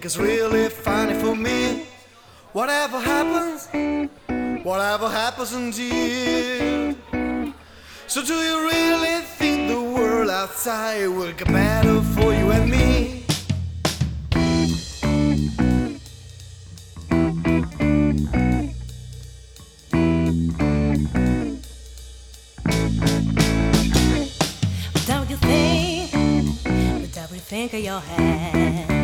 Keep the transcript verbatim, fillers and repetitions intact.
It's really funny for me. Whatever happens, whatever happens indeed. So do you really think the world outside will get better for you and me? What do you think with everything in your head?